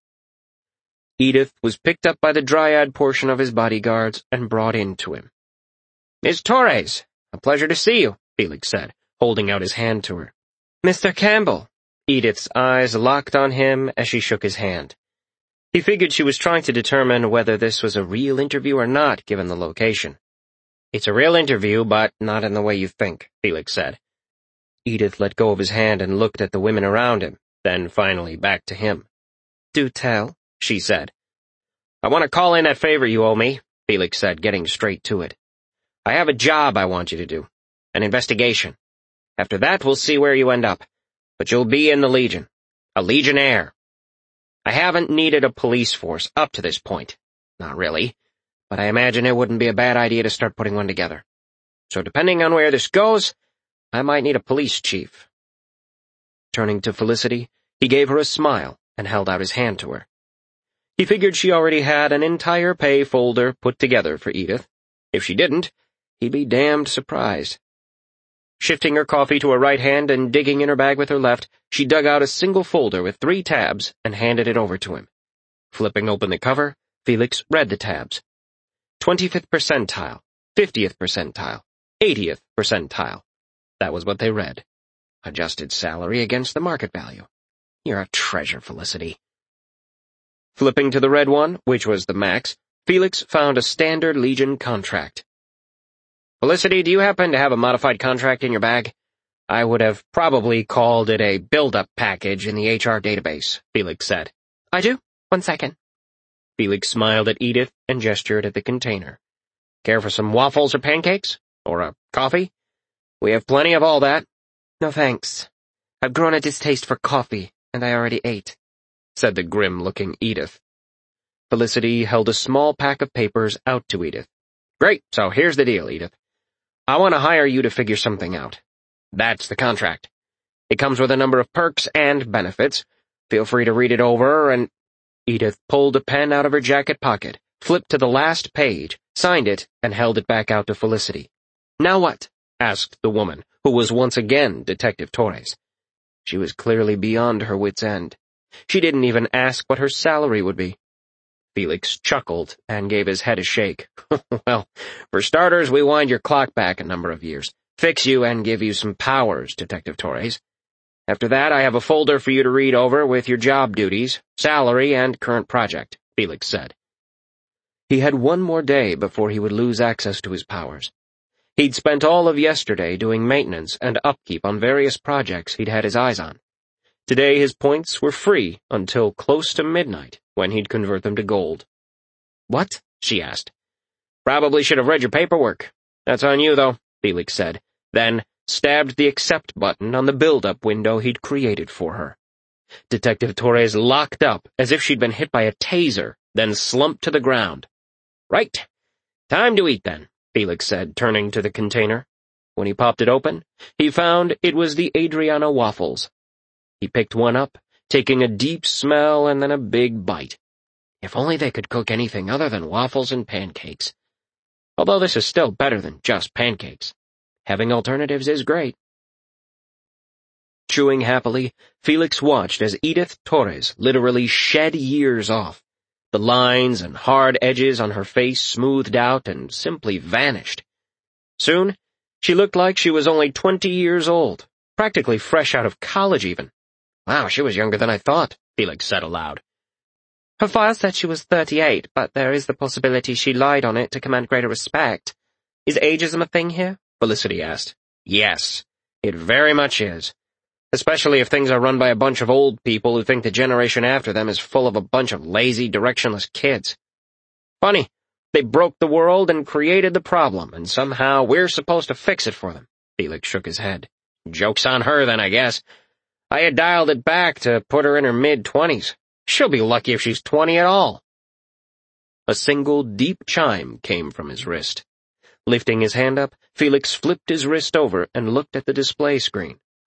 Edith was picked up by the Dryad portion of his bodyguards and brought in to him. Miss Torres, a pleasure to see you, Felix said, holding out his hand to her. Mr. Campbell. Edith's eyes locked on him as she shook his hand. He figured she was trying to determine whether this was a real interview or not, given the location. It's a real interview, but not in the way you think, Felix said. Edith let go of his hand and looked at the women around him, then finally back to him. Do tell, she said. I want to call in that favor you owe me, Felix said, getting straight to it. I have a job I want you to do. An investigation. After that, we'll see where you end up. But you'll be in the Legion. A Legionnaire. I haven't needed a police force up to this point. Not really. But I imagine it wouldn't be a bad idea to start putting one together. So depending on where this goes, I might need a police chief. Turning to Felicity, he gave her a smile and held out his hand to her. He figured she already had an entire pay folder put together for Edith. If she didn't, he'd be damned surprised. Shifting her coffee to her right hand and digging in her bag with her left, she dug out a single folder with 3 tabs and handed it over to him. Flipping open the cover, Felix read the tabs. 25th percentile, 50th percentile, 80th percentile. That was what they read. Adjusted salary against the market value. You're a treasure, Felicity. Flipping to the red one, which was the max, Felix found a standard Legion contract. Felicity, do you happen to have a modified contract in your bag? I would have probably called it a build-up package in the HR database, Felix said. I do. 1 second. Felix smiled at Edith and gestured at the container. Care for some waffles or pancakes? Or a coffee? We have plenty of all that. No thanks. I've grown a distaste for coffee, and I already ate, said the grim-looking Edith. Felicity held a small pack of papers out to Edith. Great, so here's the deal, Edith. I want to hire you to figure something out. That's the contract. It comes with a number of perks and benefits. Feel free to read it over and... Edith pulled a pen out of her jacket pocket, flipped to the last page, signed it, and held it back out to Felicity. Now what? Asked the woman, who was once again Detective Torres. She was clearly beyond her wits' end. She didn't even ask what her salary would be. Felix chuckled and gave his head a shake. Well, for starters, we wind your clock back a number of years, fix you and give you some powers, Detective Torres. After that, I have a folder for you to read over with your job duties, salary, and current project, Felix said. He had one more day before he would lose access to his powers. He'd spent all of yesterday doing maintenance and upkeep on various projects he'd had his eyes on. Today his points were free until close to midnight, when he'd convert them to gold. What? She asked. Probably should have read your paperwork. That's on you, though, Felix said, then stabbed the accept button on the build-up window he'd created for her. Detective Torres locked up as if she'd been hit by a taser, then slumped to the ground. Right. Time to eat, then, Felix said, turning to the container. When he popped it open, he found it was the Adriana waffles. He picked one up, taking a deep smell and then a big bite. If only they could cook anything other than waffles and pancakes. Although this is still better than just pancakes. Having alternatives is great. Chewing happily, Felix watched as Edith Torres literally shed years off. The lines and hard edges on her face smoothed out and simply vanished. Soon, she looked like she was only 20 years old, practically fresh out of college even. Wow, she was younger than I thought, Felix said aloud. Her file said she was 38, but there is the possibility she lied on it to command greater respect. Is ageism a thing here? Felicity asked. Yes, it very much is. Especially if things are run by a bunch of old people who think the generation after them is full of a bunch of lazy, directionless kids. Funny, they broke the world and created the problem, and somehow we're supposed to fix it for them. Felix shook his head. Joke's on her then, I guess. I had dialed it back to put her in her mid-20s. She'll be lucky if she's 20 at all. A single deep chime came from his wrist. Lifting his hand up, Felix flipped his wrist over and looked at the display screen.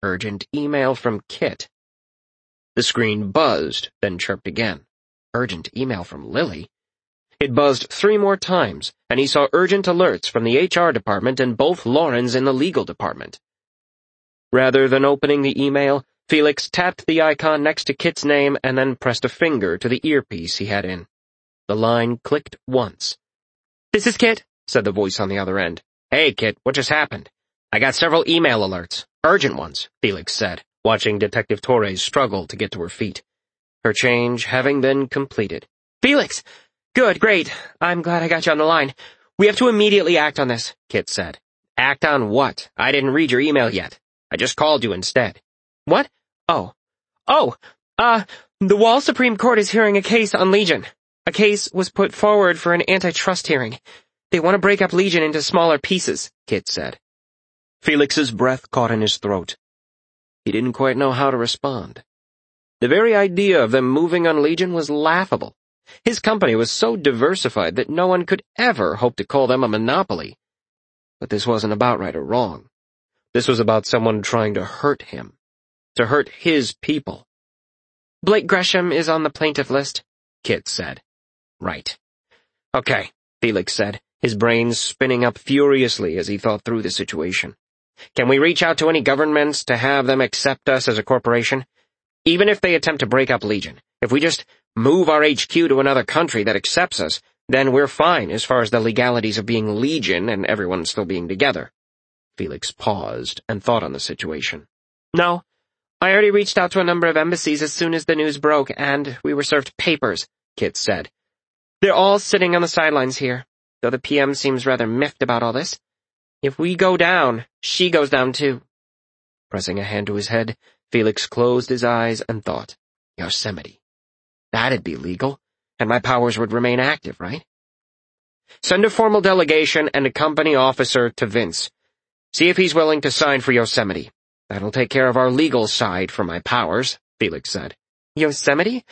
Urgent email from Kit. The screen buzzed, then chirped again. Urgent email from Lily? It buzzed 3 more times, and he saw urgent alerts from the HR department and both Laurens in the legal department. Rather than opening the email, Felix tapped the icon next to Kit's name and then pressed a finger to the earpiece he had in. The line clicked once. "This is Kit," said the voice on the other end. "Hey, Kit, what just happened?" "I got several email alerts. Urgent ones," Felix said, watching Detective Torres struggle to get to her feet. Her change having been completed. "Felix! Good, great. I'm glad I got you on the line. We have to immediately act on this," Kit said. "Act on what? I didn't read your email yet. I just called you instead." "What? The Wall Supreme Court is hearing a case on Legion. A case was put forward for an antitrust hearing. They want to break up Legion into smaller pieces," Kit said. Felix's breath caught in his throat. He didn't quite know how to respond. The very idea of them moving on Legion was laughable. His company was so diversified that no one could ever hope to call them a monopoly. But this wasn't about right or wrong. This was about someone trying to hurt him. To hurt his people. "Blake Gresham is on the plaintiff list," Kit said. "Right. Okay," Felix said, his brain spinning up furiously as he thought through the situation. "Can we reach out to any governments to have them accept us as a corporation? Even if they attempt to break up Legion, if we just move our HQ to another country that accepts us, then we're fine as far as the legalities of being Legion and everyone still being together." Felix paused and thought on the situation. "No. I already reached out to a number of embassies as soon as the news broke, and we were served papers," Kit said. "They're all sitting on the sidelines here, though the PM seems rather miffed about all this. If we go down, she goes down too." Pressing a hand to his head, Felix closed his eyes and thought. Yosemite. That'd be legal, and my powers would remain active, right? "Send a formal delegation and a company officer to Vince. See if he's willing to sign for Yosemite. That'll take care of our legal side for my powers," Felix said. "Yosemite?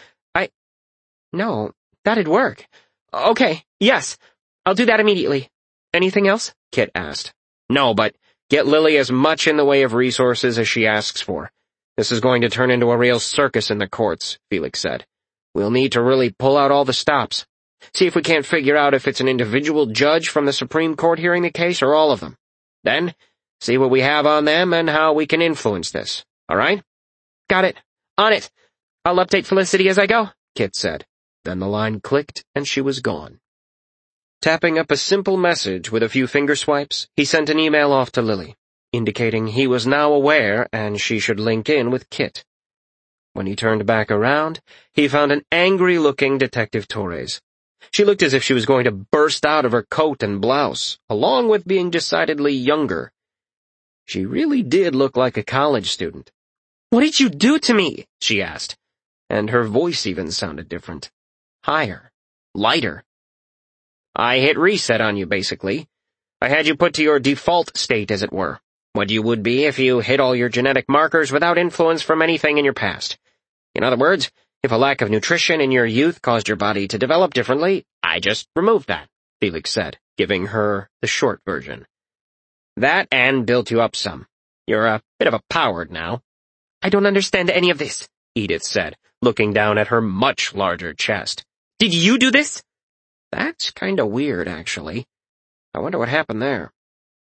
No, that'd work. Okay, yes, I'll do that immediately. Anything else?" Kit asked. "No, but get Lily as much in the way of resources as she asks for. This is going to turn into a real circus in the courts," Felix said. "We'll need to really pull out all the stops. See if we can't figure out if it's an individual judge from the Supreme Court hearing the case or all of them. Then, see what we have on them and how we can influence this. All right?" "Got it. On it. I'll update Felicity as I go," Kit said. Then the line clicked and she was gone. Tapping up a simple message with a few finger swipes, he sent an email off to Lily, indicating he was now aware and she should link in with Kit. When he turned back around, he found an angry-looking Detective Torres. She looked as if she was going to burst out of her coat and blouse, along with being decidedly younger. She really did look like a college student. "What did you do to me?" she asked, and her voice even sounded different. Higher. Lighter. "I hit reset on you, basically. I had you put to your default state, as it were. What you would be if you hit all your genetic markers without influence from anything in your past. In other words, if a lack of nutrition in your youth caused your body to develop differently, I just removed that," Felix said, giving her the short version. "That and built you up some. You're a bit of a coward now." "I don't understand any of this," Edith said, looking down at her much larger chest. "Did you do this?" "That's kinda weird, actually. I wonder what happened there."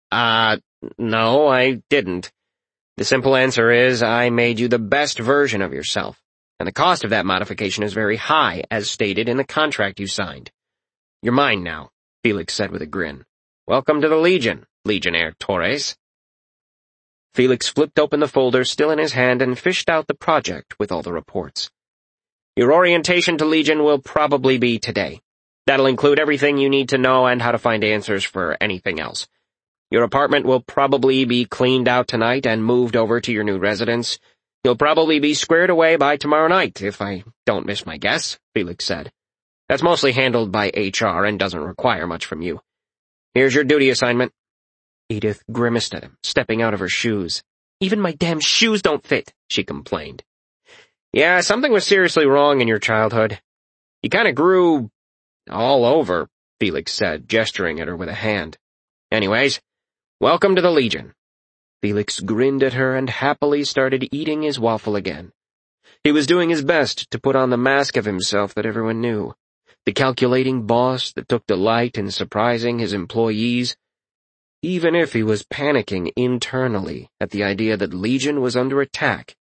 No, I didn't. The simple answer is I made you the best version of yourself, and the cost of that modification is very high, as stated in the contract you signed. You're mine now," Felix said with a grin. "Welcome to the Legion, Legionnaire Torres." Felix flipped open the folder still in his hand and fished out the project with all the reports. "Your orientation to Legion will probably be today. That'll include everything you need to know and how to find answers for anything else. Your apartment will probably be cleaned out tonight and moved over to your new residence. You'll probably be squared away by tomorrow night, if I don't miss my guess," Felix said. "That's mostly handled by HR and doesn't require much from you. Here's your duty assignment." Edith grimaced at him, stepping out of her shoes. "Even my damn shoes don't fit," she complained. "Yeah, something was seriously wrong in your childhood. You kinda grew all over," Felix said, gesturing at her with a hand. "Anyways, welcome to the Legion." Felix grinned at her and happily started eating his waffle again. He was doing his best to put on the mask of himself that everyone knew, the calculating boss that took delight in surprising his employees, even if he was panicking internally at the idea that Legion was under attack